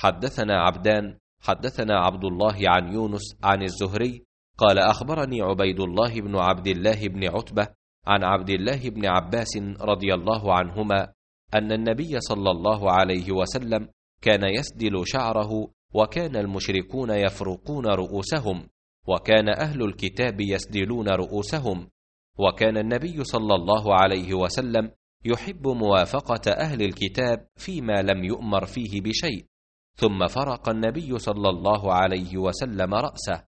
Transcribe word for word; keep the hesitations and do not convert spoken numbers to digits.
حدثنا عبدان حدثنا عبد الله عن يونس عن الزهري قال أخبرني عبيد الله بن عبد الله بن عتبة عن عبد الله بن عباس رضي الله عنهما أن النبي صلى الله عليه وسلم كان يسدل شعره، وكان المشركون يفرقون رؤوسهم، وكان أهل الكتاب يسدلون رؤوسهم، وكان النبي صلى الله عليه وسلم يحب موافقة أهل الكتاب فيما لم يؤمر فيه بشيء. ثم فرق النبي صلى الله عليه وسلم رأسه